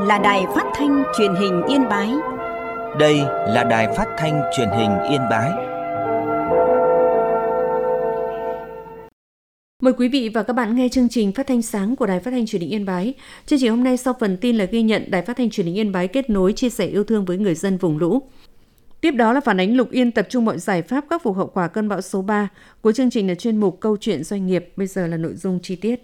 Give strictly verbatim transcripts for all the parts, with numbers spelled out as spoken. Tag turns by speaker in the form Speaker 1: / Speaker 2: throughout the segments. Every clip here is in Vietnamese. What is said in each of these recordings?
Speaker 1: là đài phát thanh truyền hình Yên Bái.
Speaker 2: Đây là đài phát thanh truyền hình Yên Bái.
Speaker 3: Mời quý vị và các bạn nghe chương trình phát thanh sáng của Đài Phát thanh Truyền hình Yên Bái. Chương trình hôm nay sau phần tin là ghi nhận Đài Phát thanh Truyền hình Yên Bái kết nối chia sẻ yêu thương với người dân vùng lũ. Tiếp đó là phản ánh Lục Yên tập trung mọi giải pháp khắc phục hậu quả cơn bão số ba. Cuối chương trình là chuyên mục Câu chuyện doanh nghiệp. Bây giờ là nội dung chi tiết.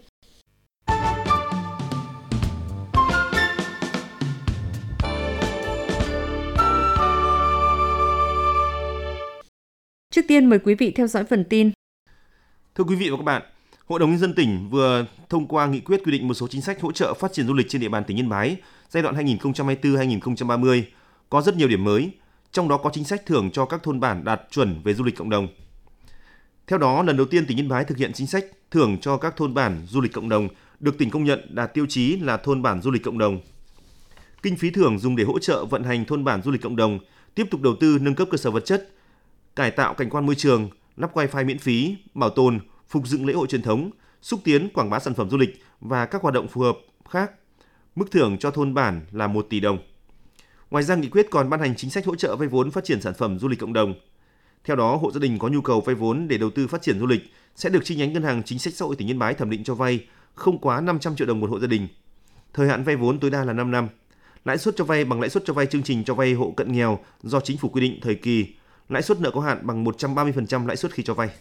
Speaker 3: Trước tiên mời quý vị theo dõi phần tin.
Speaker 4: Thưa quý vị và các bạn, Hội đồng Nhân dân tỉnh vừa thông qua nghị quyết quy định một số chính sách hỗ trợ phát triển du lịch trên địa bàn tỉnh Yên Bái giai đoạn hai nghìn không trăm hai mươi tư đến hai nghìn không trăm ba mươi, có rất nhiều điểm mới, trong đó có chính sách thưởng cho các thôn bản đạt chuẩn về du lịch cộng đồng. Theo đó, lần đầu tiên tỉnh Yên Bái thực hiện chính sách thưởng cho các thôn bản du lịch cộng đồng được tỉnh công nhận đạt tiêu chí là thôn bản du lịch cộng đồng. Kinh phí thưởng dùng để hỗ trợ vận hành thôn bản du lịch cộng đồng, tiếp tục đầu tư nâng cấp cơ sở vật chất, cải tạo cảnh quan môi trường, lắp wifi miễn phí, bảo tồn, phục dựng lễ hội truyền thống, xúc tiến quảng bá sản phẩm du lịch và các hoạt động phù hợp khác. Mức thưởng cho thôn bản là một tỷ đồng. Ngoài ra, nghị quyết còn ban hành chính sách hỗ trợ vay vốn phát triển sản phẩm du lịch cộng đồng. Theo đó, hộ gia đình có nhu cầu vay vốn để đầu tư phát triển du lịch sẽ được chi nhánh Ngân hàng Chính sách Xã hội tỉnh Yên Bái thẩm định cho vay không quá năm trăm triệu đồng một hộ gia đình. Thời hạn vay vốn tối đa là năm năm. Lãi suất cho vay bằng lãi suất cho vay chương trình cho vay hộ cận nghèo do chính phủ quy định thời kỳ. Lãi suất nợ có hạn bằng một trăm ba mươi phần trăm lãi suất khi cho vay.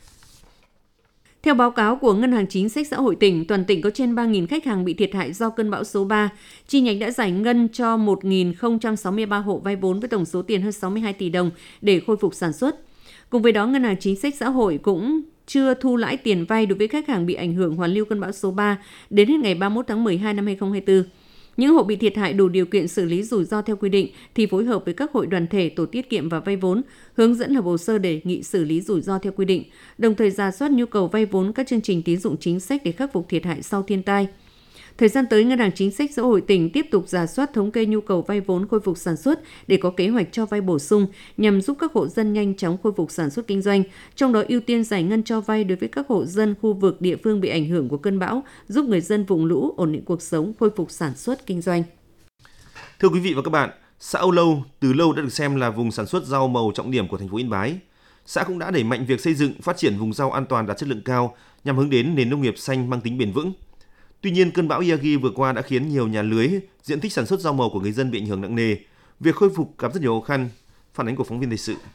Speaker 3: Theo báo cáo của Ngân hàng Chính sách Xã hội tỉnh, toàn tỉnh có trên ba nghìn khách hàng bị thiệt hại do cơn bão số ba. Chi nhánh đã giải ngân cho một nghìn không trăm sáu mươi ba hộ vay vốn với tổng số tiền hơn sáu mươi hai tỷ đồng để khôi phục sản xuất. Cùng với đó, Ngân hàng Chính sách Xã hội cũng chưa thu lãi tiền vay đối với khách hàng bị ảnh hưởng hoàn lưu cơn bão số ba đến hết ngày ba mươi mốt tháng mười hai năm hai nghìn không trăm hai mươi tư. Những hộ bị thiệt hại đủ điều kiện xử lý rủi ro theo quy định thì phối hợp với các hội đoàn thể, tổ tiết kiệm và vay vốn, hướng dẫn lập hồ sơ đề nghị xử lý rủi ro theo quy định, đồng thời rà soát nhu cầu vay vốn các chương trình tín dụng chính sách để khắc phục thiệt hại sau thiên tai. Thời gian tới, Ngân hàng Chính sách Xã hội tỉnh tiếp tục rà soát thống kê nhu cầu vay vốn khôi phục sản xuất để có kế hoạch cho vay bổ sung nhằm giúp các hộ dân nhanh chóng khôi phục sản xuất kinh doanh, trong đó ưu tiên giải ngân cho vay đối với các hộ dân khu vực địa phương bị ảnh hưởng của cơn bão, giúp người dân vùng lũ ổn định cuộc sống, khôi phục sản xuất kinh doanh.
Speaker 4: Thưa quý vị và các bạn, xã Âu Lâu từ lâu đã được xem là vùng sản xuất rau màu trọng điểm của thành phố Yên Bái. Xã cũng đã đẩy mạnh việc xây dựng, phát triển vùng rau an toàn đạt chất lượng cao nhằm hướng đến nền nông nghiệp xanh mang tính bền vững. Tuy nhiên, cơn bão Yagi vừa qua đã khiến nhiều nhà lưới, diện tích sản xuất rau màu của người dân bị ảnh hưởng nặng nề. Việc khôi phục gặp rất nhiều khó khăn. Phản ánh của phóng viên thời sự.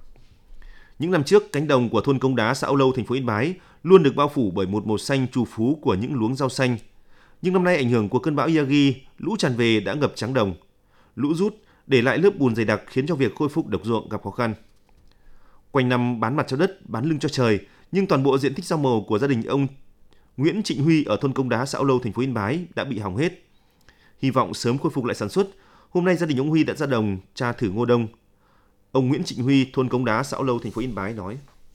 Speaker 4: Những năm trước, cánh đồng của thôn Công Đá, xã Âu Lâu, thành phố Yên Bái luôn được bao phủ bởi một màu xanh trù phú của những luống rau xanh. Nhưng năm nay, ảnh hưởng của cơn bão Yagi, lũ tràn về đã ngập trắng đồng. Lũ rút, để lại lớp bùn dày đặc khiến cho việc khôi phục đồng ruộng gặp khó khăn. Quanh năm bán mặt cho đất, bán lưng cho trời, nhưng toàn bộ diện tích rau màu của gia đình ông Nguyễn Trịnh Huy ở thôn Công Đá, xã Âu Lâu, thành phố Yên Bái đã bị hỏng hết. Hy vọng sớm khôi phục lại sản xuất, hôm nay gia đình ông Huy đã ra đồng tra thử ngô đông. Ông Nguyễn Trịnh Huy, thôn Công Đá, xã Âu Lâu, thành phố Yên Bái nói: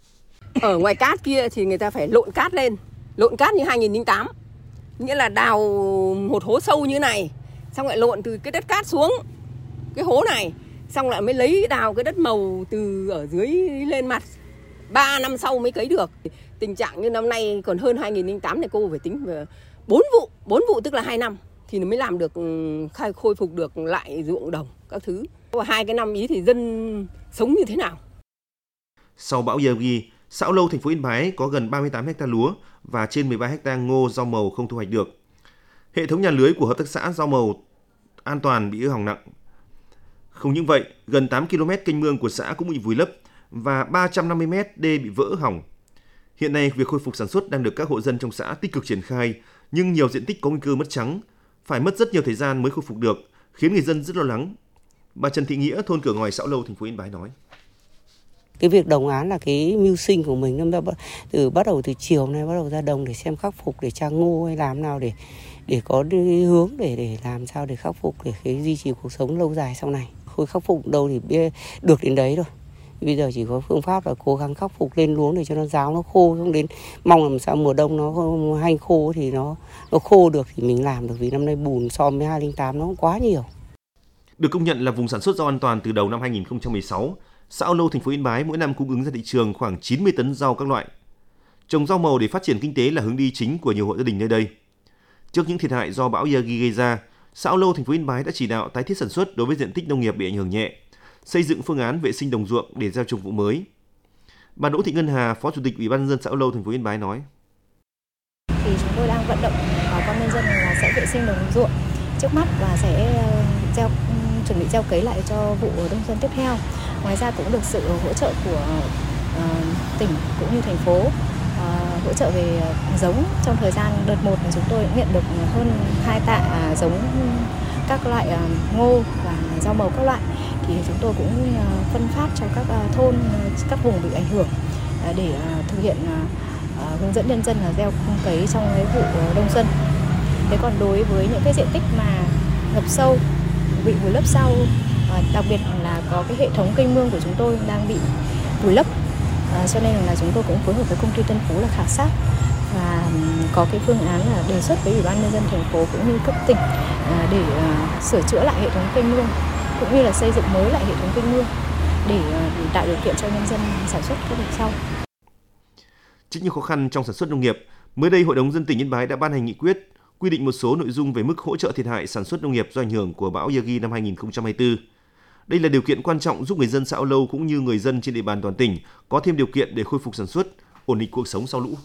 Speaker 5: Ở ngoài cát kia thì người ta phải lộn cát lên, lộn cát như hai nghìn không trăm lẻ tám, nghĩa là đào một hố sâu như này, xong lại lộn từ cái đất cát xuống cái hố này, xong lại mới lấy đào cái đất màu từ ở dưới lên mặt. Ba năm sau mới cấy được. Tình trạng như năm nay còn hơn hai nghìn không trăm lẻ tám này, cô phải tính về bốn vụ, bốn vụ tức là hai năm thì nó mới làm được, khai khôi phục được lại ruộng đồng các thứ. Hai cái năm ý thì dân sống như thế nào?
Speaker 4: Sau bão Yagi, xã Âu Lâu, thành phố Yên Bái có gần ba mươi tám héc ta lúa và trên mười ba héc ta ngô rau màu không thu hoạch được. Hệ thống nhà lưới của hợp tác xã rau màu an toàn bị hư hỏng nặng. Không những vậy, gần tám ki lô mét kênh mương của xã cũng bị vùi lấp và ba trăm năm mươi mét đê bị vỡ hỏng. Hiện nay, việc khôi phục sản xuất đang được các hộ dân trong xã tích cực triển khai, nhưng nhiều diện tích có nguy cơ mất trắng, phải mất rất nhiều thời gian mới khôi phục được, khiến người dân rất lo lắng. Bà Trần Thị Nghĩa, thôn Cửa Ngòi, xã Âu Lâu, thành phố Yên Bái nói:
Speaker 6: Cái việc đồng áng là cái mưu sinh của mình, nó từ bắt đầu từ chiều nay bắt đầu ra đồng để xem khắc phục, để tra ngô hay làm nào để để có hướng để để làm sao để khắc phục, để cái duy trì cuộc sống lâu dài sau này. Khôi khắc phục đâu thì được đến đấy rồi. Bây giờ chỉ có phương pháp là cố gắng khắc phục lên luống để cho nó ráo, nó khô, không đến mong làm sao mùa đông nó hanh khô thì nó nó khô được thì mình làm được, vì năm nay bùn so với hai nghìn không trăm lẻ tám nó cũng quá nhiều.
Speaker 4: Được công nhận là vùng sản xuất rau an toàn từ đầu năm hai nghìn không trăm mười sáu, xã Âu Lâu, thành phố Yên Bái mỗi năm cung ứng ra thị trường khoảng chín mươi tấn rau các loại. Trồng rau màu để phát triển kinh tế là hướng đi chính của nhiều hộ gia đình nơi đây. Trước những thiệt hại do bão Yagi gây ra, xã Âu Lâu, thành phố Yên Bái đã chỉ đạo tái thiết sản xuất đối với diện tích nông nghiệp bị ảnh hưởng nhẹ, xây dựng phương án vệ sinh đồng ruộng để gieo trồng vụ mới. Bà Đỗ Thị Ngân Hà, Phó Chủ tịch Ủy ban nhân dân xã Âu Lâu, thành phố Yên Bái nói:
Speaker 7: Thì chúng tôi đang vận động bà con nhân dân là sẽ vệ sinh đồng ruộng trước mắt và sẽ gieo chuẩn bị gieo cấy lại cho vụ đông xuân tiếp theo. Ngoài ra cũng được sự hỗ trợ của uh, tỉnh cũng như thành phố uh, hỗ trợ về giống. Trong thời gian đợt một thì chúng tôi cũng nhận được hơn hai tạ giống các loại uh, ngô và rau màu các loại. Thì chúng tôi cũng uh, phân phát cho các uh, thôn, uh, các vùng bị ảnh hưởng uh, để uh, thực hiện uh, uh, hướng dẫn nhân dân là gieo cấy trong cái vụ uh, đông xuân. Thế còn đối với những cái diện tích mà ngập sâu, bị vùi lấp sâu, đặc biệt là có cái hệ thống kênh mương của chúng tôi đang bị vùi lấp, à, cho nên là chúng tôi cũng phối hợp với công ty Tân Phú là khảo sát và có cái phương án là đề xuất với Ủy ban nhân dân thành phố cũng như cấp tỉnh à, để à, sửa chữa lại hệ thống kênh mương cũng như là xây dựng mới lại hệ thống kênh mương để, à, để tạo điều kiện cho nhân dân sản xuất các vụ sau.
Speaker 4: Trước những khó khăn trong sản xuất nông nghiệp, mới đây Hội đồng nhân dân tỉnh Yên Bái đã ban hành nghị quyết quy định một số nội dung về mức hỗ trợ thiệt hại sản xuất nông nghiệp do ảnh hưởng của bão Yagi năm hai nghìn không trăm hai mươi tư. Đây là điều kiện quan trọng giúp người dân xã Âu Lâu cũng như người dân trên địa bàn toàn tỉnh có thêm điều kiện để khôi phục sản xuất, ổn định cuộc sống sau lũ.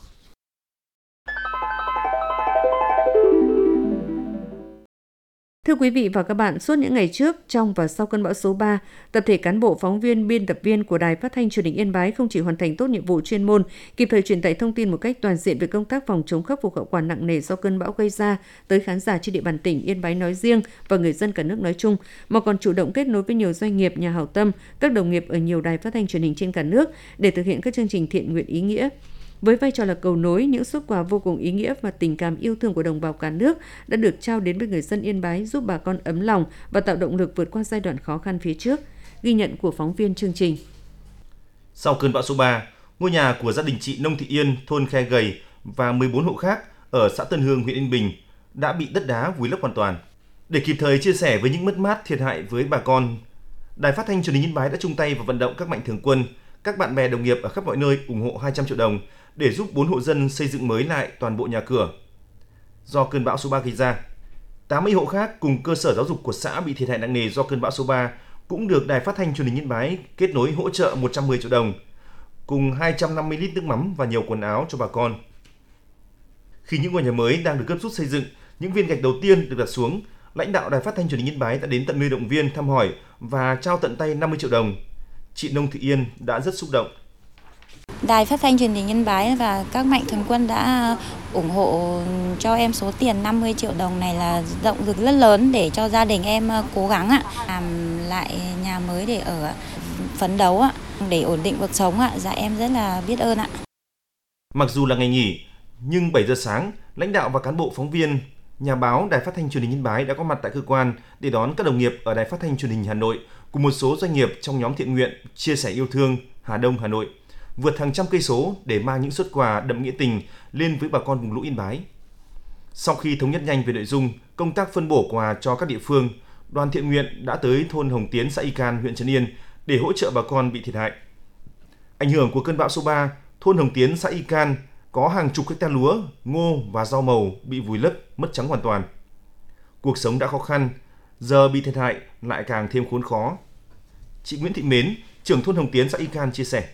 Speaker 3: Thưa quý vị và các bạn, suốt những ngày trước, trong và sau cơn bão số ba, tập thể cán bộ, phóng viên, biên tập viên của Đài Phát thanh Truyền hình Yên Bái không chỉ hoàn thành tốt nhiệm vụ chuyên môn, kịp thời truyền tải thông tin một cách toàn diện về công tác phòng chống khắc phục hậu quả nặng nề do cơn bão gây ra tới khán giả trên địa bàn tỉnh Yên Bái nói riêng và người dân cả nước nói chung, mà còn chủ động kết nối với nhiều doanh nghiệp, nhà hảo tâm, các đồng nghiệp ở nhiều đài phát thanh truyền hình trên cả nước để thực hiện các chương trình thiện nguyện ý nghĩa. Với vai trò là cầu nối, những suất quà vô cùng ý nghĩa và tình cảm yêu thương của đồng bào cả nước đã được trao đến với người dân Yên Bái, giúp bà con ấm lòng và tạo động lực vượt qua giai đoạn khó khăn phía trước. Ghi nhận của phóng viên chương trình.
Speaker 4: Sau cơn bão số ba, ngôi nhà của gia đình chị Nông Thị Yên, thôn Khe Gầy và mười bốn hộ khác ở xã Tân Hương, huyện Yên Bình đã bị đất đá vùi lấp hoàn toàn. Để kịp thời chia sẻ với những mất mát thiệt hại với bà con, Đài Phát thanh Truyền hình Yên Bái đã chung tay và vận động các mạnh thường quân, các bạn bè đồng nghiệp ở khắp mọi nơi ủng hộ hai trăm triệu đồng để giúp bốn hộ dân xây dựng mới lại toàn bộ nhà cửa do cơn bão số ba gây ra. tám mươi hộ khác cùng cơ sở giáo dục của xã bị thiệt hại nặng nề do cơn bão số ba cũng được Đài Phát thanh Truyền hình Yên Bái kết nối hỗ trợ một trăm mười triệu đồng, cùng hai trăm năm mươi lít nước mắm và nhiều quần áo cho bà con. Khi những ngôi nhà mới đang được gấp rút xây dựng, những viên gạch đầu tiên được đặt xuống, lãnh đạo Đài Phát thanh Truyền hình Yên Bái đã đến tận nơi động viên, thăm hỏi và trao tận tay năm mươi triệu đồng. Chị Nông Thị Yên đã rất xúc động.
Speaker 8: Đài Phát thanh Truyền hình Yên Bái và các mạnh thường quân đã ủng hộ cho em số tiền năm mươi triệu đồng này là động lực rất lớn để cho gia đình em cố gắng ạ, làm lại nhà mới để ở, phấn đấu ạ, để ổn định cuộc sống ạ. Dạ em rất là biết ơn ạ.
Speaker 4: Mặc dù là ngày nghỉ, nhưng bảy giờ sáng, lãnh đạo và cán bộ phóng viên, nhà báo Đài Phát thanh Truyền hình Yên Bái đã có mặt tại cơ quan để đón các đồng nghiệp ở Đài Phát thanh Truyền hình Hà Nội cùng một số doanh nghiệp trong nhóm thiện nguyện chia sẻ yêu thương Hà Đông, Hà Nội, vượt hàng trăm cây số để mang những suất quà đậm nghĩa tình lên với bà con vùng lũ Yên Bái. Sau khi thống nhất nhanh về nội dung, công tác phân bổ quà cho các địa phương, đoàn thiện nguyện đã tới thôn Hồng Tiến, xã Y Can, huyện Trấn Yên để hỗ trợ bà con bị thiệt hại. Ảnh hưởng của cơn bão số ba, thôn Hồng Tiến, xã Y Can có hàng chục hecta lúa, ngô và rau màu bị vùi lấp, mất trắng hoàn toàn. Cuộc sống đã khó khăn, giờ bị thiệt hại lại càng thêm khốn khó. Chị Nguyễn Thị Mến, trưởng thôn Hồng Tiến, xã Y Can chia sẻ.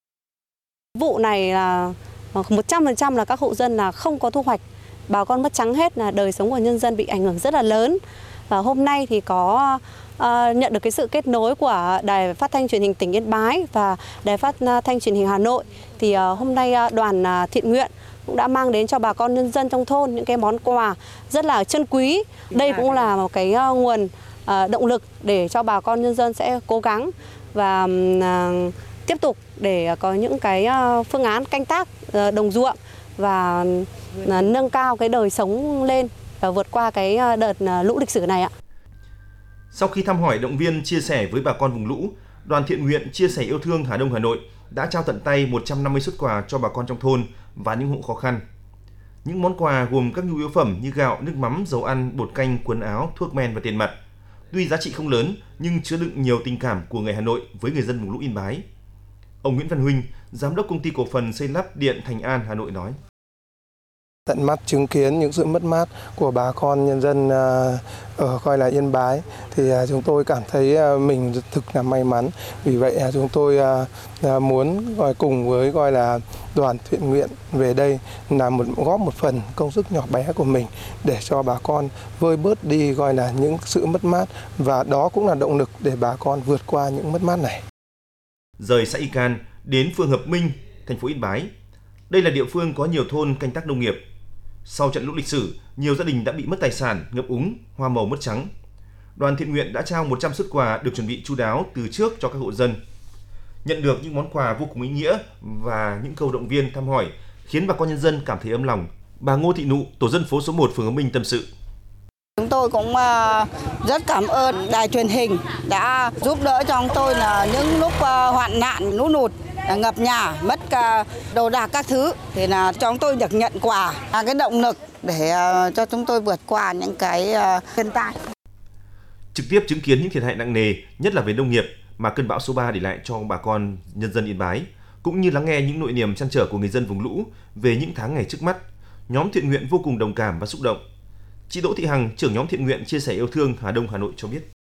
Speaker 9: Vụ này là một trăm phần trăm là các hộ dân là không có thu hoạch, bà con mất trắng hết, là đời sống của nhân dân bị ảnh hưởng rất là lớn. Và hôm nay thì có uh, nhận được cái sự kết nối của Đài Phát thanh Truyền hình tỉnh Yên Bái và Đài Phát thanh Truyền hình Hà Nội. Thì uh, hôm nay uh, đoàn uh, thiện nguyện cũng đã mang đến cho bà con nhân dân trong thôn những cái món quà rất là chân quý. Đây cũng là một cái uh, nguồn uh, động lực để cho bà con nhân dân sẽ cố gắng và uh, tiếp tục để có những cái phương án canh tác đồng ruộng và nâng cao cái đời sống lên và vượt qua cái đợt lũ lịch sử này ạ.
Speaker 4: Sau khi thăm hỏi, động viên, chia sẻ với bà con vùng lũ, đoàn thiện nguyện chia sẻ yêu thương Hà Đông, Hà Nội đã trao tận tay một trăm năm mươi suất quà cho bà con trong thôn và những hộ khó khăn. Những món quà gồm các nhu yếu phẩm như gạo, nước mắm, dầu ăn, bột canh, quần áo, thuốc men và tiền mặt. Tuy giá trị không lớn nhưng chứa đựng nhiều tình cảm của người Hà Nội với người dân vùng lũ Yên Bái. Ông Nguyễn Văn Huynh, giám đốc công ty cổ phần xây lắp điện Thành An, Hà Nội nói:
Speaker 10: Tận mắt chứng kiến những sự mất mát của bà con nhân dân ở coi là Yên Bái thì chúng tôi cảm thấy mình thực là may mắn. Vì vậy chúng tôi muốn gọi cùng với gọi là đoàn thiện nguyện về đây là một góp một phần công sức nhỏ bé của mình để cho bà con vơi bớt đi gọi là những sự mất mát, và đó cũng là động lực để bà con vượt qua những mất mát này.
Speaker 4: Rời xã Y Can đến phường Hợp Minh, thành phố Yên Bái. Đây là địa phương có nhiều thôn canh tác nông nghiệp. Sau trận lũ lịch sử, nhiều gia đình đã bị mất tài sản, ngập úng, hoa màu mất trắng. Đoàn thiện nguyện đã trao một trăm suất quà được chuẩn bị chu đáo từ trước cho các hộ dân. Nhận được những món quà vô cùng ý nghĩa và những câu động viên thăm hỏi khiến bà con nhân dân cảm thấy ấm lòng. Bà Ngô Thị Nụ, tổ dân phố số một phường Hợp Minh tâm sự.
Speaker 11: Chúng tôi cũng rất cảm ơn đài truyền hình đã giúp đỡ cho chúng tôi là những lúc hoạn nạn lũ lụt, ngập nhà, mất đồ đạc các thứ thì là cho chúng tôi được nhận quà, là cái động lực để cho chúng tôi vượt qua những cái thiên tai.
Speaker 4: Trực tiếp chứng kiến những thiệt hại nặng nề, nhất là về nông nghiệp mà cơn bão số ba để lại cho bà con nhân dân Yên Bái, cũng như lắng nghe những nỗi niềm trăn trở của người dân vùng lũ về những tháng ngày trước mắt, nhóm thiện nguyện vô cùng đồng cảm và xúc động. Chị Đỗ Thị Hằng, trưởng nhóm thiện nguyện chia sẻ yêu thương Hà Đông, Hà Nội cho biết.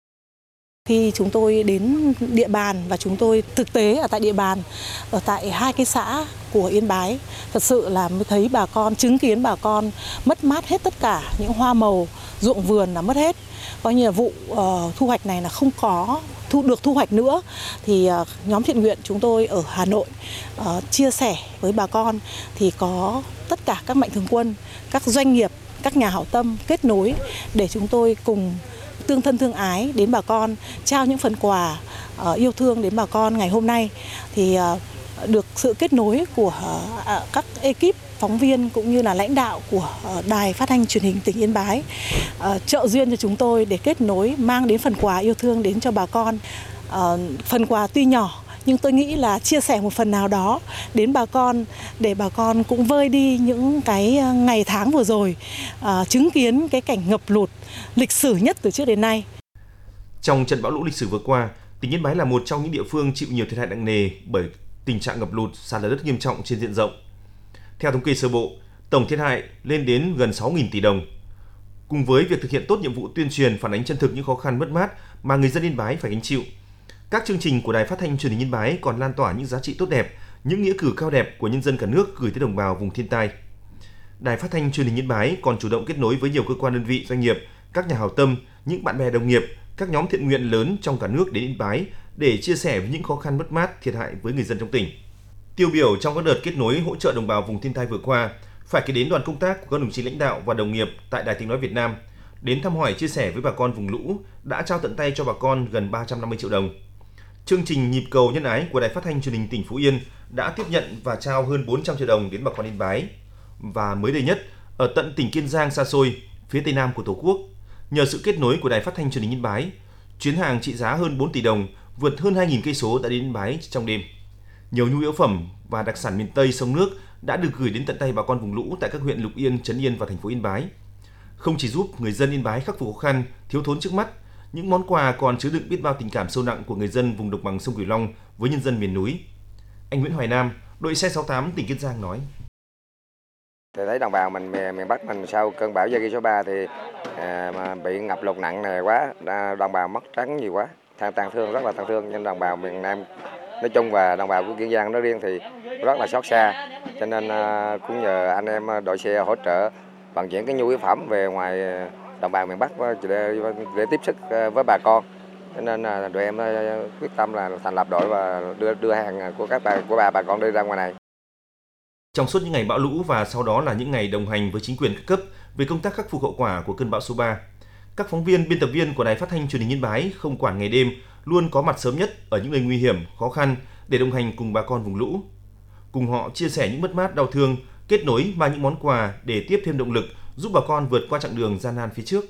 Speaker 12: Khi chúng tôi đến địa bàn và chúng tôi thực tế ở tại địa bàn, ở tại hai cái xã của Yên Bái, thật sự là mới thấy bà con, chứng kiến bà con mất mát hết tất cả, những hoa màu, ruộng vườn là mất hết. Coi như là vụ uh, thu hoạch này là không có thu được thu hoạch nữa, thì uh, nhóm thiện nguyện chúng tôi ở Hà Nội uh, chia sẻ với bà con, thì có tất cả các mạnh thường quân, các doanh nghiệp, các nhà hảo tâm kết nối để chúng tôi cùng tương thân tương ái đến bà con, trao những phần quà uh, yêu thương đến bà con ngày hôm nay. Thì uh, được sự kết nối của uh, các ekip phóng viên cũng như là lãnh đạo của uh, Đài Phát thanh Truyền hình tỉnh Yên Bái uh, trợ duyên cho chúng tôi để kết nối, mang đến phần quà yêu thương đến cho bà con. Uh, phần quà tuy nhỏ nhưng tôi nghĩ là chia sẻ một phần nào đó đến bà con để bà con cũng vơi đi những cái ngày tháng vừa rồi uh, chứng kiến cái cảnh ngập lụt lịch sử nhất từ trước đến nay.
Speaker 4: Trong trận bão lũ lịch sử vừa qua, tỉnh Yên Bái là một trong những địa phương chịu nhiều thiệt hại nặng nề bởi tình trạng ngập lụt, sạt lở đất nghiêm trọng trên diện rộng. Theo thống kê sơ bộ, tổng thiệt hại lên đến gần sáu nghìn tỷ đồng. Cùng với việc thực hiện tốt nhiệm vụ tuyên truyền phản ánh chân thực những khó khăn mất mát mà người dân Yên Bái phải gánh chịu, các chương trình của Đài Phát thanh Truyền hình Yên Bái còn lan tỏa những giá trị tốt đẹp, những nghĩa cử cao đẹp của nhân dân cả nước gửi tới đồng bào vùng thiên tai. Đài Phát thanh Truyền hình Yên Bái còn chủ động kết nối với nhiều cơ quan đơn vị, doanh nghiệp, các nhà hảo tâm, những bạn bè đồng nghiệp, các nhóm thiện nguyện lớn trong cả nước đến Yên Bái để chia sẻ với những khó khăn mất mát, thiệt hại với người dân trong tỉnh. Tiêu biểu trong các đợt kết nối hỗ trợ đồng bào vùng thiên tai vừa qua, phải kể đến đoàn công tác của các đồng chí lãnh đạo và đồng nghiệp tại Đài Tiếng nói Việt Nam đến thăm hỏi, chia sẻ với bà con vùng lũ, đã trao tận tay cho bà con gần ba trăm năm mươi triệu đồng. Chương trình Nhịp cầu nhân ái của Đài Phát thanh Truyền hình tỉnh Phú Yên đã tiếp nhận và trao hơn bốn trăm triệu đồng đến bà con Yên Bái. Và mới đây nhất, ở tận tỉnh Kiên Giang xa xôi, phía tây nam của Tổ quốc, nhờ sự kết nối của Đài Phát thanh Truyền hình Yên Bái, chuyến hàng trị giá hơn bốn tỷ đồng, vượt hơn hai nghìn cây số đã đến Yên Bái trong đêm. Nhiều nhu yếu phẩm và đặc sản miền Tây sông nước đã được gửi đến tận tay bà con vùng lũ tại các huyện Lục Yên, Trấn Yên và thành phố Yên Bái. Không chỉ giúp người dân Yên Bái khắc phục khó khăn, thiếu thốn trước mắt, những món quà còn chứa đựng biết bao tình cảm sâu nặng của người dân vùng đồng bằng sông Cửu Long với nhân dân miền núi. Anh Nguyễn Hoài Nam, đội xe sáu tám tỉnh Kiên Giang nói:
Speaker 13: Thì thấy đồng bào mình miền Bắc mình sau cơn bão Yagi số ba thì à, mà bị ngập lụt nặng nề quá, đồng bào mất trắng nhiều quá, than tàn thương rất là tàn thương, nên đồng bào miền Nam nói chung và đồng bào của Kiên Giang nói riêng thì rất là xót xa, cho nên à, cũng nhờ anh em đội xe hỗ trợ vận chuyển cái nhu yếu phẩm về ngoài đồng bào miền Bắc để, để tiếp sức với bà con, cho nên là đội em quyết tâm là thành lập đội và đưa đưa hàng của các bà của bà bà con đi ra ngoài này.
Speaker 4: Trong suốt những ngày bão lũ và sau đó là những ngày đồng hành với chính quyền các cấp về công tác khắc phục hậu quả của cơn bão số ba, các phóng viên, biên tập viên của Đài Phát thanh Truyền hình Yên Bái không quản ngày đêm luôn có mặt sớm nhất ở những nơi nguy hiểm, khó khăn để đồng hành cùng bà con vùng lũ, cùng họ chia sẻ những mất mát, đau thương, kết nối mang những món quà để tiếp thêm động lực giúp bà con vượt qua chặng đường gian nan phía trước.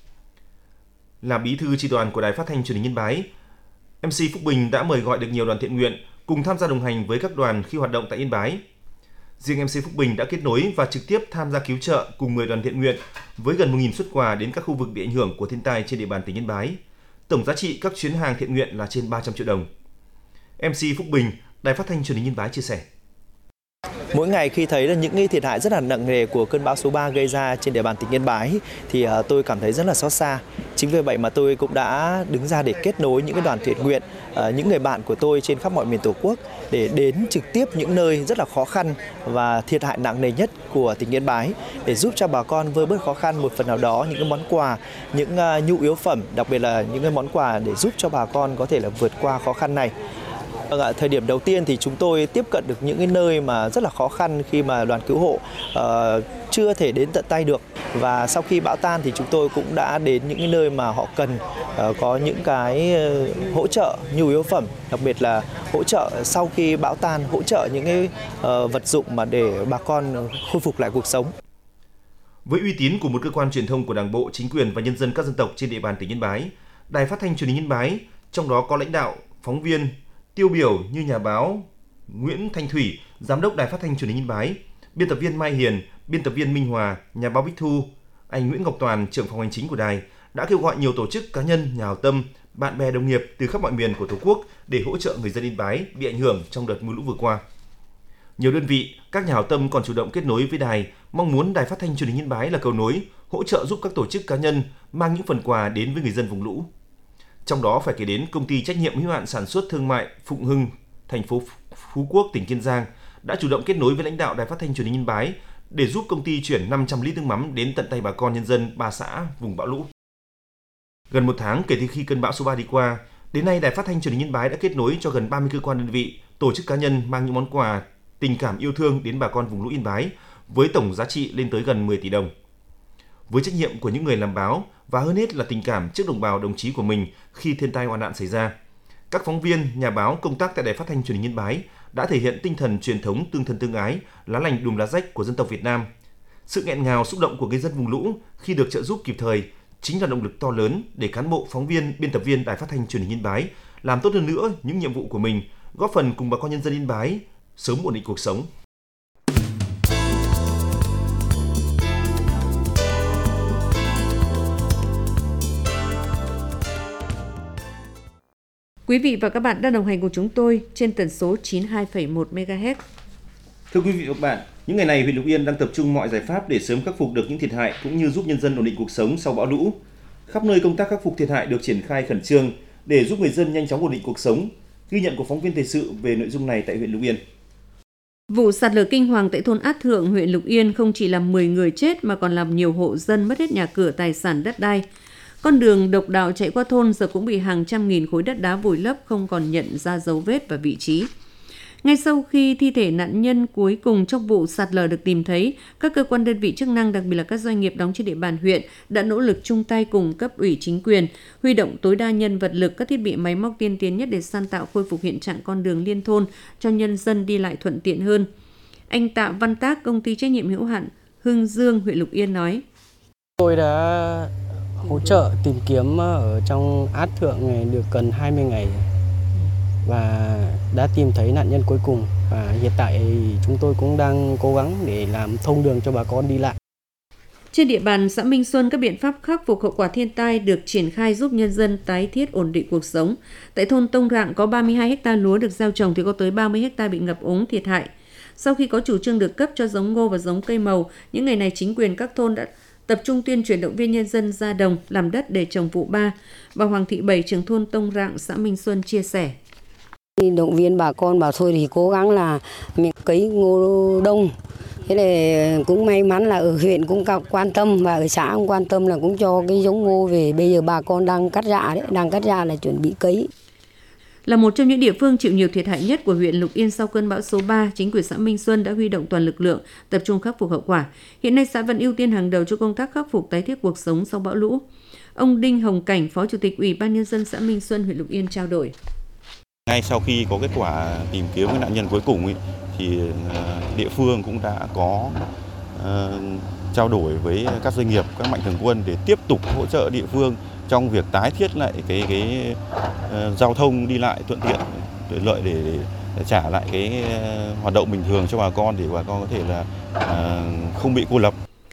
Speaker 4: Là bí thư chi đoàn của Đài Phát thanh Truyền hình Yên Bái, em xê Phúc Bình đã mời gọi được nhiều đoàn thiện nguyện cùng tham gia đồng hành với các đoàn khi hoạt động tại Yên Bái. Riêng em xê Phúc Bình đã kết nối và trực tiếp tham gia cứu trợ cùng mười đoàn thiện nguyện với gần một nghìn suất quà đến các khu vực bị ảnh hưởng của thiên tai trên địa bàn tỉnh Yên Bái. Tổng giá trị các chuyến hàng thiện nguyện là trên ba trăm triệu đồng. em xê Phúc Bình, Đài Phát thanh Truyền hình Yên Bái chia sẻ:
Speaker 14: Mỗi ngày khi thấy là những cái thiệt hại rất là nặng nề của cơn bão số ba gây ra trên địa bàn tỉnh Yên Bái thì tôi cảm thấy rất là xót xa. Chính vì vậy mà tôi cũng đã đứng ra để kết nối những cái đoàn thiện nguyện, những người bạn của tôi trên khắp mọi miền Tổ quốc để đến trực tiếp những nơi rất là khó khăn và thiệt hại nặng nề nhất của tỉnh Yên Bái để giúp cho bà con vơi bớt khó khăn một phần nào đó, những cái món quà, những nhu yếu phẩm, đặc biệt là những cái món quà để giúp cho bà con có thể là vượt qua khó khăn này. Thời điểm đầu tiên thì chúng tôi tiếp cận được những cái nơi mà rất là khó khăn khi mà đoàn cứu hộ uh, chưa thể đến tận tay được, và sau khi bão tan thì chúng tôi cũng đã đến những cái nơi mà họ cần uh, có những cái uh, hỗ trợ nhu yếu phẩm, đặc biệt là hỗ trợ sau khi bão tan, hỗ trợ những cái uh, vật dụng mà để bà con khôi phục lại cuộc sống.
Speaker 4: Với uy tín của một cơ quan truyền thông của Đảng bộ, chính quyền và nhân dân các dân tộc trên địa bàn tỉnh Yên Bái, Đài Phát thanh Truyền hình Yên Bái, trong đó có lãnh đạo, phóng viên tiêu biểu như nhà báo Nguyễn Thanh Thủy, giám đốc Đài Phát thanh Truyền hình Yên Bái, biên tập viên Mai Hiền, biên tập viên Minh Hòa, nhà báo Bích Thu, anh Nguyễn Ngọc Toàn, trưởng phòng hành chính của đài đã kêu gọi nhiều tổ chức, cá nhân, nhà hảo tâm, bạn bè đồng nghiệp từ khắp mọi miền của Tổ quốc để hỗ trợ người dân Yên Bái bị ảnh hưởng trong đợt mưa lũ vừa qua. Nhiều đơn vị, các nhà hảo tâm còn chủ động kết nối với đài, mong muốn Đài Phát thanh Truyền hình Yên Bái là cầu nối, hỗ trợ giúp các tổ chức, cá nhân mang những phần quà đến với người dân vùng lũ. Trong đó phải kể đến công ty trách nhiệm hữu hạn sản xuất thương mại Phụng Hưng, thành phố Phú Quốc, tỉnh Kiên Giang đã chủ động kết nối với lãnh đạo Đài Phát thanh Truyền hình Yên Bái để giúp công ty chuyển năm trăm lít nước mắm đến tận tay bà con nhân dân ba xã vùng bão lũ. Gần một tháng kể từ khi cơn bão số ba đi qua, đến nay Đài Phát thanh Truyền hình Yên Bái đã kết nối cho gần ba mươi cơ quan đơn vị, tổ chức, cá nhân mang những món quà tình cảm yêu thương đến bà con vùng lũ Yên Bái với tổng giá trị lên tới gần mười tỷ đồng. Với trách nhiệm của những người làm báo và hơn hết là tình cảm trước đồng bào, đồng chí của mình khi thiên tai hoạn nạn xảy ra, các phóng viên, nhà báo công tác tại Đài Phát thanh Truyền hình Yên Bái đã thể hiện tinh thần truyền thống tương thân tương ái, lá lành đùm lá rách của dân tộc Việt Nam. Sự nghẹn ngào xúc động của người dân vùng lũ khi được trợ giúp kịp thời chính là động lực to lớn để cán bộ, phóng viên, biên tập viên Đài Phát thanh Truyền hình Yên Bái làm tốt hơn nữa những nhiệm vụ của mình, góp phần cùng bà con nhân dân Yên Bái sớm ổn định cuộc sống.
Speaker 3: Quý vị và các bạn đang đồng hành cùng chúng tôi trên tần số chín mươi hai phẩy một mê ga héc.
Speaker 4: Thưa quý vị và các bạn, những ngày này huyện Lục Yên đang tập trung mọi giải pháp để sớm khắc phục được những thiệt hại cũng như giúp nhân dân ổn định cuộc sống sau bão lũ. Khắp nơi công tác khắc phục thiệt hại được triển khai khẩn trương để giúp người dân nhanh chóng ổn định cuộc sống. Ghi nhận của phóng viên thời sự về nội dung này tại huyện Lục Yên.
Speaker 3: Vụ sạt lở kinh hoàng tại thôn Át Thượng, huyện Lục Yên không chỉ làm mười người chết mà còn làm nhiều hộ dân mất hết nhà cửa, tài sản, đất đai. Con đường độc đạo chạy qua thôn giờ cũng bị hàng trăm nghìn khối đất đá vùi lấp, không còn nhận ra dấu vết và vị trí. Ngay sau khi thi thể nạn nhân cuối cùng trong vụ sạt lở được tìm thấy, các cơ quan đơn vị chức năng, đặc biệt là các doanh nghiệp đóng trên địa bàn huyện, đã nỗ lực chung tay cùng cấp ủy chính quyền, huy động tối đa nhân vật lực, các thiết bị máy móc tiên tiến nhất để san tạo, khôi phục hiện trạng con đường liên thôn cho nhân dân đi lại thuận tiện hơn. Anh Tạ Văn Tác, công ty trách nhiệm hữu hạn Hưng Dương, huyện Lục Yên nói:
Speaker 15: Tôi đã hỗ trợ tìm kiếm ở trong Át Thượng này được gần hai mươi ngày và đã tìm thấy nạn nhân cuối cùng, và hiện tại chúng tôi cũng đang cố gắng để làm thông đường cho bà con đi lại.
Speaker 3: Trên địa bàn xã Minh Xuân, các biện pháp khắc phục hậu quả thiên tai được triển khai giúp nhân dân tái thiết ổn định cuộc sống. Tại thôn Tông Rạng có ba mươi hai héc ta lúa được gieo trồng thì có tới ba mươi héc ta bị ngập úng thiệt hại. Sau khi có chủ trương được cấp cho giống ngô và giống cây màu, những ngày này chính quyền các thôn đã tập trung tuyên truyền động viên nhân dân ra đồng làm đất để trồng vụ ba. Bà Hoàng Thị Bảy, trưởng thôn Tông Rạng, xã Minh Xuân chia sẻ:
Speaker 11: Động viên bà con bảo thôi thì cố gắng là mình cấy ngô đông. Thế này cũng may mắn là ở huyện cũng quan tâm và ở xã cũng quan tâm là cũng cho cái giống ngô về. Bây giờ bà con đang cắt rạ đấy, đang cắt rạ là chuẩn bị cấy.
Speaker 3: Là một trong những địa phương chịu nhiều thiệt hại nhất của huyện Lục Yên sau cơn bão số ba, chính quyền xã Minh Xuân đã huy động toàn lực lượng tập trung khắc phục hậu quả. Hiện nay xã vẫn ưu tiên hàng đầu cho công tác khắc phục tái thiết cuộc sống sau bão lũ. Ông Đinh Hồng Cảnh, Phó Chủ tịch Ủy ban Nhân dân xã Minh Xuân, huyện Lục Yên trao đổi:
Speaker 16: Ngay sau khi có kết quả tìm kiếm cái nạn nhân cuối cùng ấy, thì địa phương cũng đã có uh, trao đổi với các doanh nghiệp, các mạnh thường quân để tiếp tục hỗ trợ địa phương trong việc tái thiết lại cái cái uh, giao thông đi lại thuận tiện, để lợi để, để, để trả lại cái uh, hoạt động bình thường cho bà con, để bà con có thể là uh, không bị cô lập.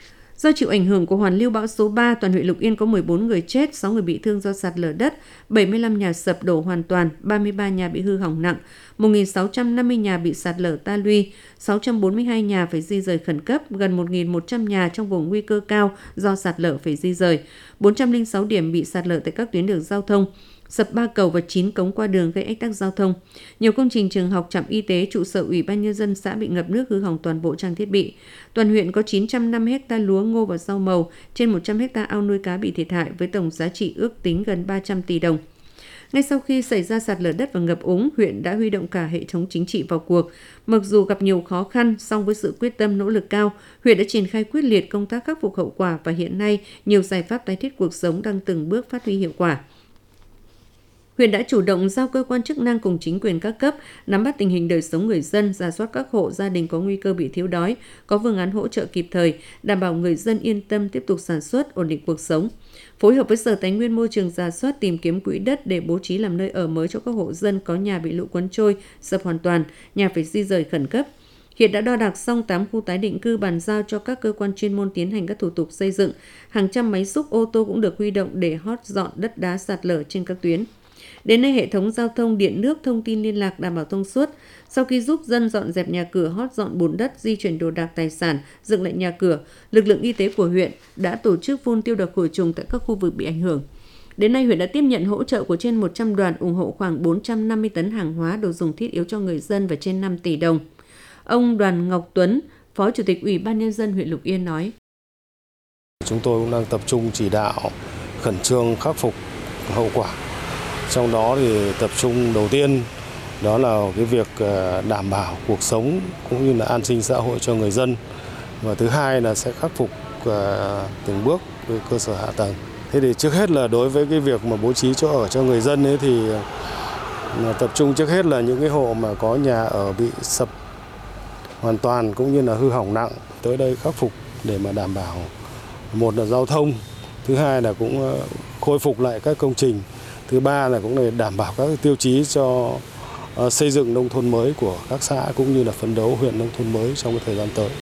Speaker 3: Do chịu ảnh hưởng của hoàn lưu bão số ba, toàn huyện Lục Yên có mười bốn người chết, sáu người bị thương do sạt lở đất, bảy mươi lăm nhà sập đổ hoàn toàn, ba mươi ba nhà bị hư hỏng nặng, một nghìn sáu trăm năm mươi nhà bị sạt lở ta luy, sáu trăm bốn mươi hai nhà phải di rời khẩn cấp, gần một nghìn một trăm nhà trong vùng nguy cơ cao do sạt lở phải di rời, bốn trăm lẻ sáu điểm bị sạt lở tại các tuyến đường giao thông, sập ba cầu và chín cống qua đường gây ách tắc giao thông. Nhiều công trình trường học, trạm y tế, trụ sở Ủy ban Nhân dân xã bị ngập nước, hư hỏng toàn bộ trang thiết bị. Toàn huyện có chín trăm năm mươi ha lúa, ngô và rau màu, trên một trăm ha ao nuôi cá bị thiệt hại với tổng giá trị ước tính gần ba trăm tỷ đồng. Ngay sau khi xảy ra sạt lở đất và ngập úng, huyện đã huy động cả hệ thống chính trị vào cuộc. Mặc dù gặp nhiều khó khăn, song với sự quyết tâm nỗ lực cao, huyện đã triển khai quyết liệt công tác khắc phục hậu quả và hiện nay nhiều giải pháp tái thiết cuộc sống đang từng bước phát huy hiệu quả. Huyện đã chủ động giao cơ quan chức năng cùng chính quyền các cấp nắm bắt tình hình đời sống người dân, rà soát các hộ gia đình có nguy cơ bị thiếu đói, có phương án hỗ trợ kịp thời, đảm bảo người dân yên tâm tiếp tục sản xuất, ổn định cuộc sống. Phối hợp với Sở Tài nguyên Môi trường rà soát tìm kiếm quỹ đất để bố trí làm nơi ở mới cho các hộ dân có nhà bị lũ cuốn trôi, sập hoàn toàn, nhà phải di rời khẩn cấp. Hiện đã đo đạc xong tám khu tái định cư, bàn giao cho các cơ quan chuyên môn tiến hành các thủ tục xây dựng. Hàng trăm máy xúc ô tô cũng được huy động để hót dọn đất đá sạt lở trên các tuyến. Đến nay, hệ thống giao thông, điện nước, thông tin liên lạc đảm bảo thông suốt. Sau khi giúp dân dọn dẹp nhà cửa, hót dọn bùn đất, di chuyển đồ đạc tài sản, dựng lại nhà cửa, lực lượng y tế của huyện đã tổ chức phun tiêu độc khử trùng tại các khu vực bị ảnh hưởng. Đến nay, huyện đã tiếp nhận hỗ trợ của trên một trăm đoàn, ủng hộ khoảng bốn trăm năm mươi tấn hàng hóa, đồ dùng thiết yếu cho người dân và trên năm tỷ đồng. Ông Đoàn Ngọc Tuấn, Phó Chủ tịch Ủy ban Nhân dân huyện Lục Yên nói:
Speaker 17: Chúng tôi cũng đang tập trung chỉ đạo khẩn trương khắc phục hậu quả. Trong đó thì tập trung đầu tiên đó là cái việc đảm bảo cuộc sống cũng như là an sinh xã hội cho người dân. Và thứ hai là sẽ khắc phục từng bước với cơ sở hạ tầng. Thế thì trước hết là đối với cái việc mà bố trí chỗ ở cho người dân ấy thì tập trung trước hết là những cái hộ mà có nhà ở bị sập hoàn toàn cũng như là hư hỏng nặng, tới đây khắc phục để mà đảm bảo một là giao thông, thứ hai là cũng khôi phục lại các công trình, thứ ba là cũng để đảm bảo các tiêu chí cho xây dựng nông thôn mới của các xã cũng như là phấn đấu huyện nông thôn mới trong cái thời gian tới.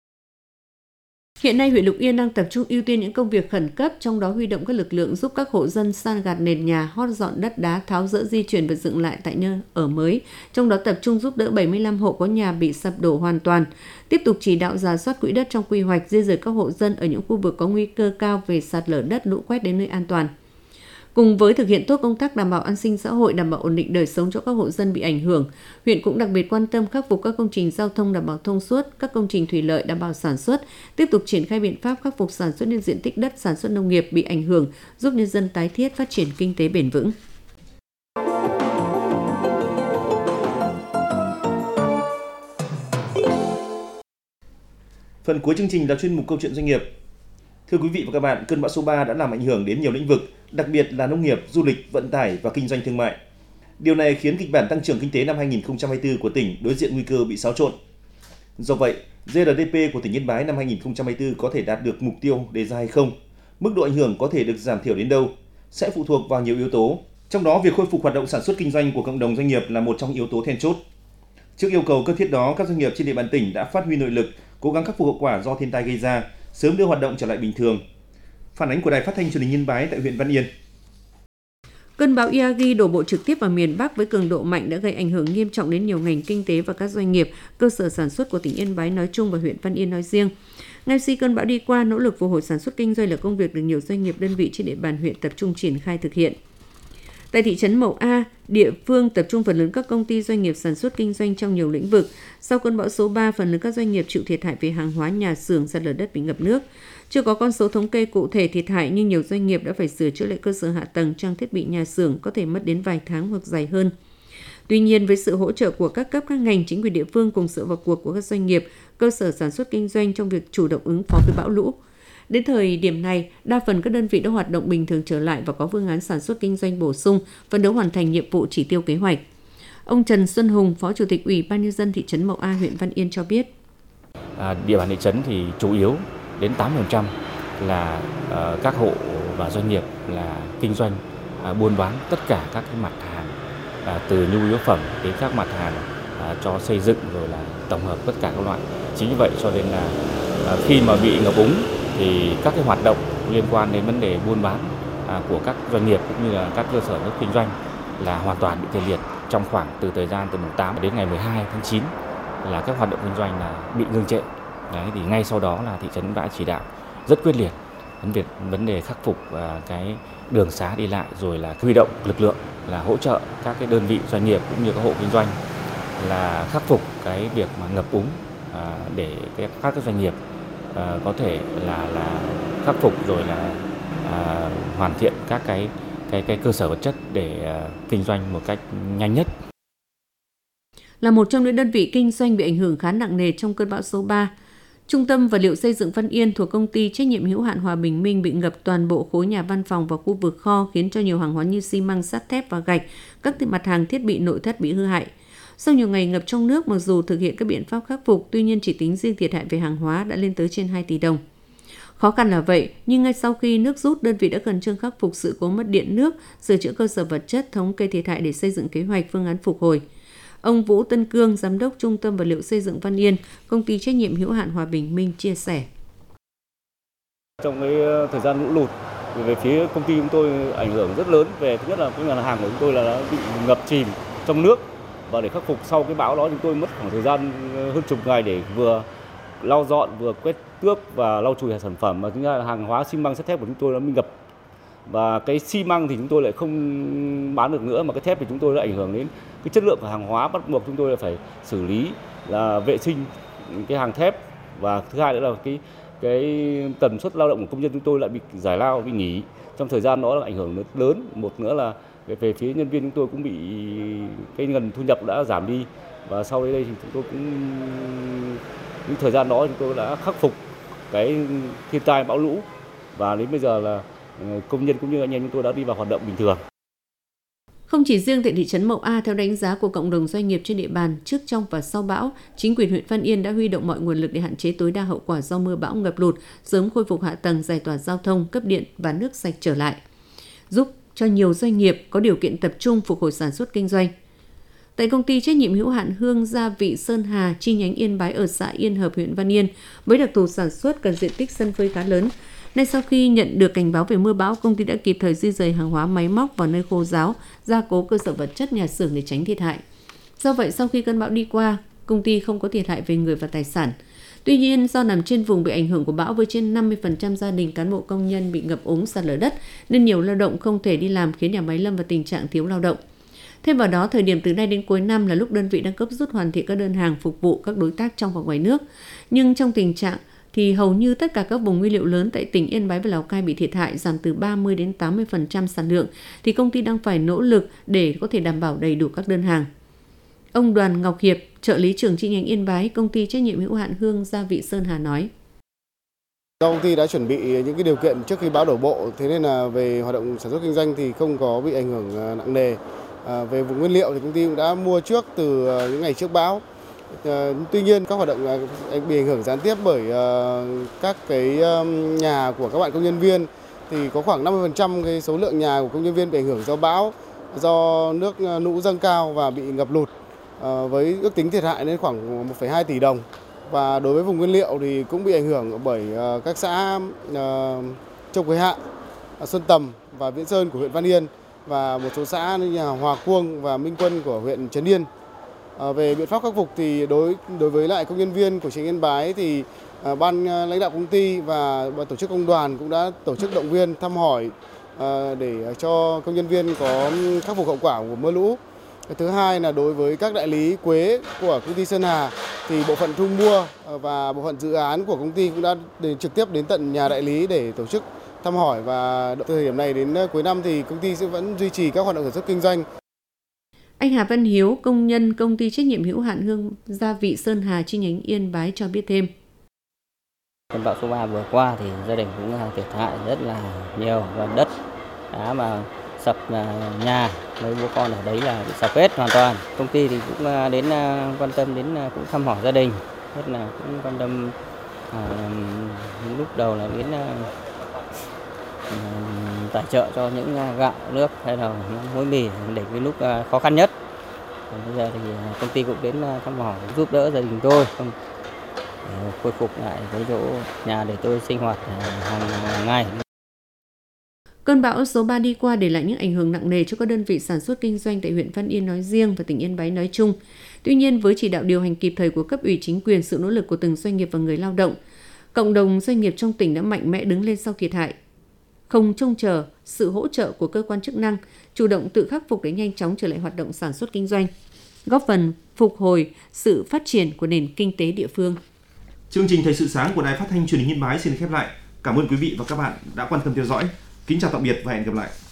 Speaker 3: Hiện nay, huyện Lục Yên đang tập trung ưu tiên những công việc khẩn cấp, trong đó huy động các lực lượng giúp các hộ dân san gạt nền nhà, hót dọn đất đá, tháo dỡ di chuyển và dựng lại tại nơi ở mới. Trong đó tập trung giúp đỡ bảy mươi lăm hộ có nhà bị sập đổ hoàn toàn. Tiếp tục chỉ đạo rà soát quỹ đất trong quy hoạch, di rời các hộ dân ở những khu vực có nguy cơ cao về sạt lở đất, lũ quét đến nơi an toàn. Cùng với thực hiện tốt công tác đảm bảo an sinh xã hội, đảm bảo ổn định đời sống cho các hộ dân bị ảnh hưởng, huyện cũng đặc biệt quan tâm khắc phục các công trình giao thông đảm bảo thông suốt, các công trình thủy lợi đảm bảo sản xuất, tiếp tục triển khai biện pháp khắc phục sản xuất trên diện tích đất sản xuất nông nghiệp bị ảnh hưởng, giúp nhân dân tái thiết phát triển kinh tế bền vững.
Speaker 4: Phần cuối chương trình là chuyên mục câu chuyện doanh nghiệp. Thưa quý vị và các bạn, cơn bão số ba đã làm ảnh hưởng đến nhiều lĩnh vực, đặc biệt là nông nghiệp, du lịch, vận tải và kinh doanh thương mại. Điều này khiến kịch bản tăng trưởng kinh tế năm hai nghìn không trăm hai mươi tư của tỉnh đối diện nguy cơ bị xáo trộn. Do vậy, giê rờ đê pê của tỉnh Yên Bái năm hai nghìn không trăm hai mươi tư có thể đạt được mục tiêu đề ra hay không? Mức độ ảnh hưởng có thể được giảm thiểu đến đâu? Sẽ phụ thuộc vào nhiều yếu tố. Trong đó, việc khôi phục hoạt động sản xuất kinh doanh của cộng đồng doanh nghiệp là một trong yếu tố then chốt. Trước yêu cầu cấp thiết đó, các doanh nghiệp trên địa bàn tỉnh đã phát huy nội lực, cố gắng khắc phục hậu quả do thiên tai gây ra, sớm đưa hoạt động trở lại bình thường. Phản ánh của Đài Phát thanh Truyền hình Yên Bái tại huyện Văn Yên.
Speaker 3: Cơn bão Yagi đổ bộ trực tiếp vào miền Bắc với cường độ mạnh đã gây ảnh hưởng nghiêm trọng đến nhiều ngành kinh tế và các doanh nghiệp, cơ sở sản xuất của tỉnh Yên Bái nói chung và huyện Văn Yên nói riêng. Ngay khi cơn bão đi qua, nỗ lực phục hồi sản xuất kinh doanh là công việc được nhiều doanh nghiệp đơn vị trên địa bàn huyện tập trung triển khai thực hiện. Tại thị trấn Mậu A, địa phương tập trung phần lớn các công ty doanh nghiệp sản xuất kinh doanh trong nhiều lĩnh vực. Sau cơn bão số ba, phần lớn các doanh nghiệp chịu thiệt hại về hàng hóa, nhà xưởng, sạt lở đất bị ngập nước. Chưa có con số thống kê cụ thể thiệt hại nhưng nhiều doanh nghiệp đã phải sửa chữa lại cơ sở hạ tầng, trang thiết bị nhà xưởng có thể mất đến vài tháng hoặc dài hơn. Tuy nhiên, với sự hỗ trợ của các cấp các ngành, chính quyền địa phương cùng sự vào cuộc của các doanh nghiệp, cơ sở sản xuất kinh doanh trong việc chủ động ứng phó với bão lũ. Đến thời điểm này, đa phần các đơn vị đã hoạt động bình thường trở lại và có phương án sản xuất kinh doanh bổ sung, phấn đấu hoàn thành nhiệm vụ chỉ tiêu kế hoạch. Ông Trần Xuân Hùng, Phó Chủ tịch Ủy ban Nhân dân thị trấn Mậu A, huyện Văn Yên cho biết.
Speaker 18: À, địa bàn thị trấn thì chủ yếu đến tám mươi phần trăm là uh, các hộ và doanh nghiệp là kinh doanh, uh, buôn bán tất cả các cái mặt hàng uh, từ nhu yếu phẩm đến các mặt hàng uh, cho xây dựng rồi là tổng hợp tất cả các loại. Chính vì vậy cho nên là uh, khi mà bị ngập úng thì các cái hoạt động liên quan đến vấn đề buôn bán của các doanh nghiệp cũng như là các cơ sở nước kinh doanh là hoàn toàn bị tê liệt trong khoảng từ thời gian từ mùng tám đến ngày mười hai tháng chín là các hoạt động kinh doanh là bị ngưng trệ. Đấy, thì ngay sau đó là thị trấn đã chỉ đạo rất quyết liệt vấn đề vấn đề khắc phục cái đường xá đi lại, rồi là huy động lực lượng là hỗ trợ các cái đơn vị doanh nghiệp cũng như các hộ kinh doanh là khắc phục cái việc mà ngập úng để các các doanh nghiệp có thể là là khắc phục rồi là à, hoàn thiện các cái cái cái cơ sở vật chất để à, kinh doanh một cách nhanh nhất.
Speaker 3: Là một trong những đơn vị kinh doanh bị ảnh hưởng khá nặng nề trong cơn bão số ba, Trung tâm Vật liệu Xây dựng Văn Yên thuộc công ty trách nhiệm hữu hạn Hòa Bình Minh bị ngập toàn bộ khối nhà văn phòng và khu vực kho, khiến cho nhiều hàng hóa như xi măng, sắt thép và gạch, các mặt hàng thiết bị nội thất bị hư hại. Sau nhiều ngày ngập trong nước, mặc dù thực hiện các biện pháp khắc phục, tuy nhiên chỉ tính riêng thiệt hại về hàng hóa đã lên tới trên hai tỷ đồng. Khó khăn là vậy, nhưng ngay sau khi nước rút, đơn vị đã khẩn trương khắc phục sự cố mất điện nước, sửa chữa cơ sở vật chất, thống kê thiệt hại để xây dựng kế hoạch phương án phục hồi. Ông Vũ Tân Cương, Giám đốc Trung tâm Vật liệu Xây dựng Văn Yên, công ty trách nhiệm hữu hạn Hòa Bình Minh chia sẻ.
Speaker 19: Trong cái thời gian lũ lụt, về phía công ty chúng tôi ảnh hưởng rất lớn về thứ nhất là cái nhà hàng của chúng tôi là đã bị ngập chìm trong nước, và để khắc phục sau cái bão đó chúng tôi mất khoảng thời gian hơn chục ngày để vừa lau dọn vừa quét tước và lau chùi sản phẩm, mà thứ hai là hàng hóa xi măng sắt thép của chúng tôi đã bị ngập, và cái xi măng thì chúng tôi lại không bán được nữa, mà cái thép thì chúng tôi đã ảnh hưởng đến cái chất lượng của hàng hóa, bắt buộc chúng tôi là phải xử lý là vệ sinh cái hàng thép, và thứ hai nữa là cái cái tần suất lao động của công nhân chúng tôi lại bị giải lao, bị nghỉ trong thời gian đó là ảnh hưởng lớn. Một nữa là về phía nhân viên chúng tôi cũng bị cái nguồn thu nhập đã giảm đi, và sau đây thì chúng tôi cũng những thời gian đó chúng tôi đã khắc phục cái thiên tai bão lũ, và đến bây giờ là công nhân cũng như anh em chúng tôi đã đi vào hoạt động bình thường.
Speaker 3: Không chỉ riêng tại thị trấn Mậu A, theo đánh giá của cộng đồng doanh nghiệp trên địa bàn, trước, trong và sau bão, chính quyền huyện Văn Yên đã huy động mọi nguồn lực để hạn chế tối đa hậu quả do mưa bão ngập lụt, sớm khôi phục hạ tầng, giải tỏa giao thông, cấp điện và nước sạch trở lại, giúp cho nhiều doanh nghiệp có điều kiện tập trung phục hồi sản xuất kinh doanh. Tại công ty trách nhiệm hữu hạn Hương Gia Vị Sơn Hà, chi nhánh Yên Bái ở xã Yên Hợp, huyện Văn Yên, với đặc thù sản xuất cần diện tích sân phơi khá lớn. Nay sau khi nhận được cảnh báo về mưa bão, công ty đã kịp thời di dời hàng hóa máy móc vào nơi khô ráo, gia cố cơ sở vật chất nhà xưởng để tránh thiệt hại. Do vậy, sau khi cơn bão đi qua, công ty không có thiệt hại về người và tài sản. Tuy nhiên, do nằm trên vùng bị ảnh hưởng của bão với trên năm mươi phần trăm gia đình cán bộ công nhân bị ngập úng, sạt lở đất, nên nhiều lao động không thể đi làm, khiến nhà máy lâm vào tình trạng thiếu lao động. Thêm vào đó, thời điểm từ nay đến cuối năm là lúc đơn vị đang gấp rút hoàn thiện các đơn hàng phục vụ các đối tác trong và ngoài nước. Nhưng trong tình trạng thì hầu như tất cả các vùng nguyên liệu lớn tại tỉnh Yên Bái và Lào Cai bị thiệt hại, giảm từ ba mươi đến tám mươi phần trăm sản lượng, thì công ty đang phải nỗ lực để có thể đảm bảo đầy đủ các đơn hàng. Ông Đoàn Ngọc Hiệp, trợ lý trưởng chi nhánh Yên Bái, công ty trách nhiệm hữu hạn Hương Gia Vị Sơn Hà nói:
Speaker 17: Công ty đã chuẩn bị những cái điều kiện trước khi bão đổ bộ, thế nên là về hoạt động sản xuất kinh doanh thì không có bị ảnh hưởng nặng nề. À, về vùng nguyên liệu thì công ty cũng đã mua trước từ những ngày trước bão. À, tuy nhiên các hoạt động bị ảnh hưởng gián tiếp bởi uh, các cái um, nhà của các bạn công nhân viên, thì có khoảng năm mươi phần trăm cái số lượng nhà của công nhân viên bị ảnh hưởng do bão, do nước lũ dâng cao và bị ngập lụt, uh, với ước tính thiệt hại đến khoảng một phẩy hai tỷ đồng. Và đối với vùng nguyên liệu thì cũng bị ảnh hưởng bởi uh, các xã uh, Châu Quế Hạ, Xuân Tầm và Viễn Sơn của huyện Văn Yên, và một số xã như nhà Hòa Cuông và Minh Quân của huyện Trấn Yên. À, về biện pháp khắc phục thì đối đối với lại công nhân viên của tỉnh Yên Bái thì à, ban lãnh đạo công ty và ban tổ chức công đoàn cũng đã tổ chức động viên thăm hỏi à, để cho công nhân viên có khắc phục hậu quả của mưa lũ. Thứ hai là đối với các đại lý quế của công ty Sơn Hà thì bộ phận thu mua và bộ phận dự án của công ty cũng đã đến, trực tiếp đến tận nhà đại lý để tổ chức thăm hỏi, và từ thời điểm này đến cuối năm thì công ty sẽ vẫn duy trì các hoạt động sản xuất kinh doanh.
Speaker 3: Anh Hà Văn Hiếu, công nhân công ty trách nhiệm hữu hạn Hương Gia Vị Sơn Hà chi nhánh Yên Bái cho biết thêm:
Speaker 20: Cơn bão số ba vừa qua thì gia đình cũng thiệt hại rất là nhiều, và đất đá mà sập nhà, mấy bố con ở đấy là bị sập hết hoàn toàn. Công ty thì cũng đến quan tâm đến cũng thăm hỏi gia đình, rất là cũng quan tâm à, lúc đầu là đến tài trợ cho những gạo, nước hay là muối mì để cái lúc khó khăn nhất. Bây giờ thì công ty cũng đến thăm hỏi giúp đỡ gia đình tôi. khôi phục lại cái chỗ nhà để tôi sinh hoạt hàng ngày.
Speaker 3: Cơn bão số ba đi qua để lại những ảnh hưởng nặng nề cho các đơn vị sản xuất kinh doanh tại huyện Văn Yên nói riêng và tỉnh Yên Bái nói chung. Tuy nhiên, với chỉ đạo điều hành kịp thời của cấp ủy chính quyền, sự nỗ lực của từng doanh nghiệp và người lao động, cộng đồng doanh nghiệp trong tỉnh đã mạnh mẽ đứng lên sau thiệt hại. Không trông chờ sự hỗ trợ của cơ quan chức năng, chủ động tự khắc phục để nhanh chóng trở lại hoạt động sản xuất kinh doanh, góp phần phục hồi sự phát triển của nền kinh tế địa phương.
Speaker 4: Chương trình Thời sự sáng của Đài Phát thanh Truyền hình Yên Bái xin khép lại. Cảm ơn quý vị và các bạn đã quan tâm theo dõi. Kính chào tạm biệt và hẹn gặp lại.